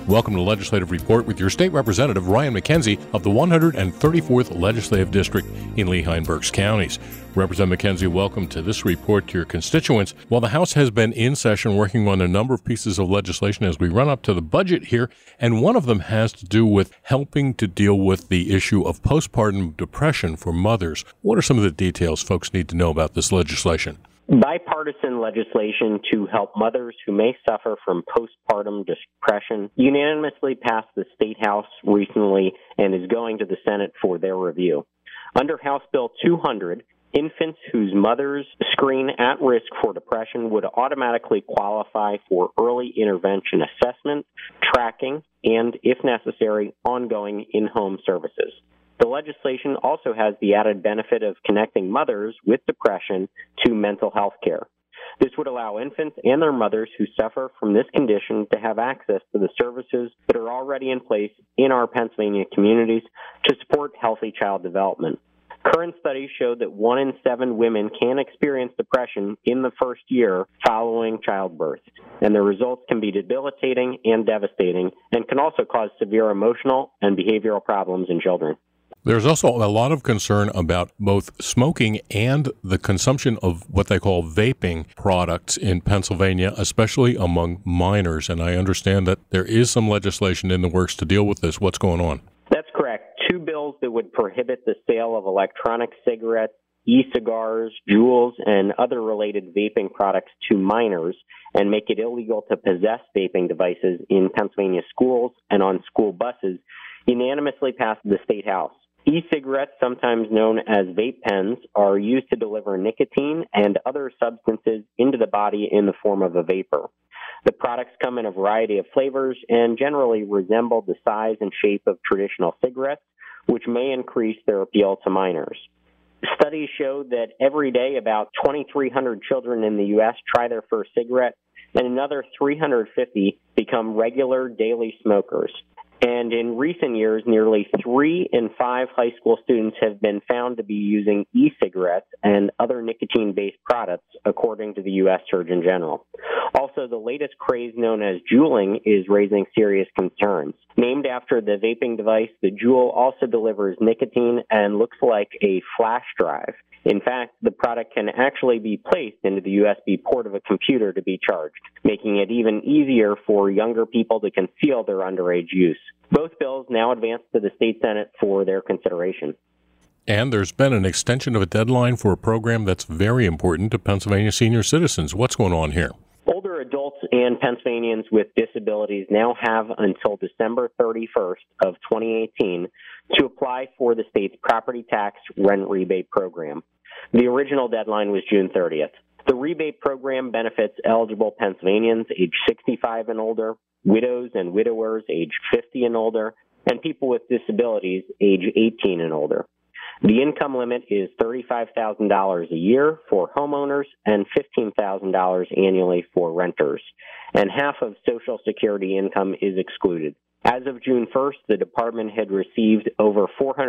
Welcome to Legislative Report with your State Representative Ryan McKenzie of the 134th Legislative District in Lehigh and Berks counties. Representative McKenzie, welcome to this report to your constituents. Well, the House has been in session working on a number of pieces of legislation as we run up to the budget here, and one of them has to do with helping to deal with the issue of postpartum depression for mothers. What are some of the details folks need to know about this legislation? Bipartisan legislation to help mothers who may suffer from postpartum depression unanimously passed the State House recently and is going to the Senate for their review. Under House Bill 200, infants whose mothers screen at risk for depression would automatically qualify for early intervention assessment, tracking, and, if necessary, ongoing in-home services. The legislation also has the added benefit of connecting mothers with depression to mental health care. This would allow infants and their mothers who suffer from this condition to have access to the services that are already in place in our Pennsylvania communities to support healthy child development. Current studies show that 1 in 7 women can experience depression in the first year following childbirth, and the results can be debilitating and devastating and can also cause severe emotional and behavioral problems in children. There's also a lot of concern about both smoking and the consumption of what they call vaping products in Pennsylvania, especially among minors. And I understand that there is some legislation in the works to deal with this. What's going on? That's correct. 2 bills that would prohibit the sale of electronic cigarettes, e-cigars, Juuls, and other related vaping products to minors and make it illegal to possess vaping devices in Pennsylvania schools and on school buses unanimously passed the State House. E-cigarettes, sometimes known as vape pens, are used to deliver nicotine and other substances into the body in the form of a vapor. The products come in a variety of flavors and generally resemble the size and shape of traditional cigarettes, which may increase their appeal to minors. Studies show that every day about 2,300 children in the U.S. try their first cigarette, and another 350 become regular daily smokers. And in recent years, nearly 3 in 5 high school students have been found to be using e-cigarettes and other nicotine-based products, according to the U.S. Surgeon General. Also, the latest craze known as Juuling is raising serious concerns. Named after the vaping device, the Juul also delivers nicotine and looks like a flash drive. In fact, the product can actually be placed into the USB port of a computer to be charged, making it even easier for younger people to conceal their underage use. Both bills now advance to the state Senate for their consideration. And there's been an extension of a deadline for a program that's very important to Pennsylvania senior citizens. What's going on here? Older adults and Pennsylvanians with disabilities now have until December 31st of 2018 to apply for the state's property tax rent rebate program. The original deadline was June 30th. The rebate program benefits eligible Pennsylvanians age 65 and older, widows and widowers age 50 and older, and people with disabilities age 18 and older. The income limit is $35,000 a year for homeowners and $15,000 annually for renters, and half of Social Security income is excluded. As of June 1st, the department had received over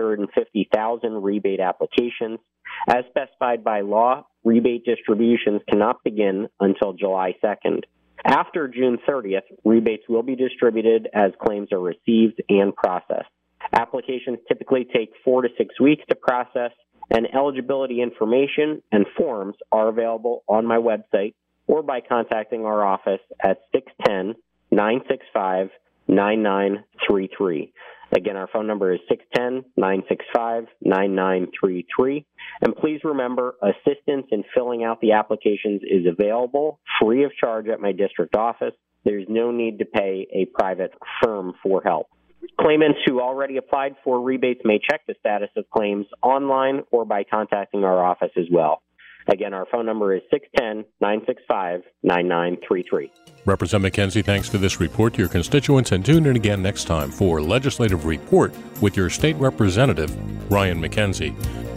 450,000 rebate applications. As specified by law, rebate distributions cannot begin until July 2nd. After June 30th, rebates will be distributed as claims are received and processed. Applications typically take 4 to 6 weeks to process, and eligibility information and forms are available on my website or by contacting our office at 610-965-9933. Again, our phone number is 610-965-9933. And please remember, assistance in filling out the applications is available free of charge at my district office. There's no need to pay a private firm for help. Claimants who already applied for rebates may check the status of claims online or by contacting our office as well. Again, our phone number is 610-965-9933. Representative McKenzie, thanks for this report to your constituents, and tune in again next time for Legislative Report with your state representative, Ryan McKenzie.